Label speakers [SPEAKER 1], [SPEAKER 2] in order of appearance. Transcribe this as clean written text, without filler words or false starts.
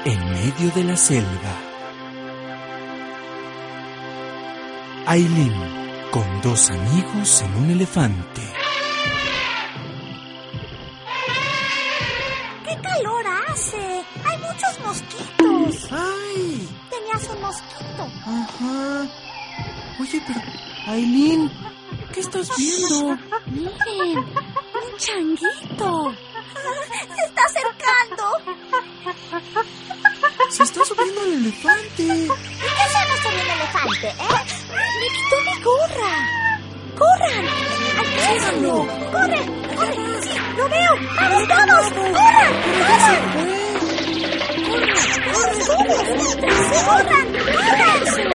[SPEAKER 1] en medio de la selva. Ailín con dos amigos en un elefante.
[SPEAKER 2] ¡Qué calor hace! ¡Hay muchos mosquitos!
[SPEAKER 3] ¡Ay!
[SPEAKER 2] Tenías un mosquito.
[SPEAKER 3] Ajá. Oye, pero, Ailín, ¿qué estás viendo?
[SPEAKER 2] Miren, un changuito. Se está acercando.
[SPEAKER 3] Se está subiendo al elefante.
[SPEAKER 2] ¿Y qué hacemos con el elefante, Me quitó mi gorra. ¡Corran! ¡Alcánzalo! ¡Corre! ¡Corre! ¡Sí, lo veo! ¡Vamos todos! ¡Corran! ¡Corran! ¡Corran! ¡Corran! ¡Corran! ¡Corran!